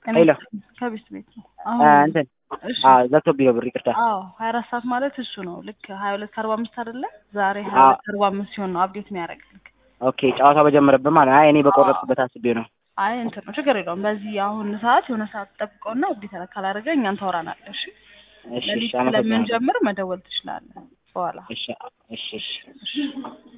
ሄሎ ከቤት ቤት ነው እንትን እሺ ዘግቶብኝ ነው ብር ይቅርታ። 24 ሰዓት ማለት እሱ ነው። ልክ 22:45 አይደለ? ዛሬ 22:45 ሲሆን ነው አፕዴት የሚያደርግልክ። ኦኬ ጨዋታው በጀመረበት ማለት አይ እኔ በቆረጥኩበት አስቤ ነው። አይ እንትን ነው ችግር የለውም። በዚህ አሁን ሰዓት የሆነ ሰዓት ጠብቀውና አፕዴት ካላደረገ እኛን ታወራናለህ። እሺ እሺ ለሊት አመሰግናለሁ። ስለምንጀምር መደወል ትችላለህ በኋላ። እሺ እሺ እሺ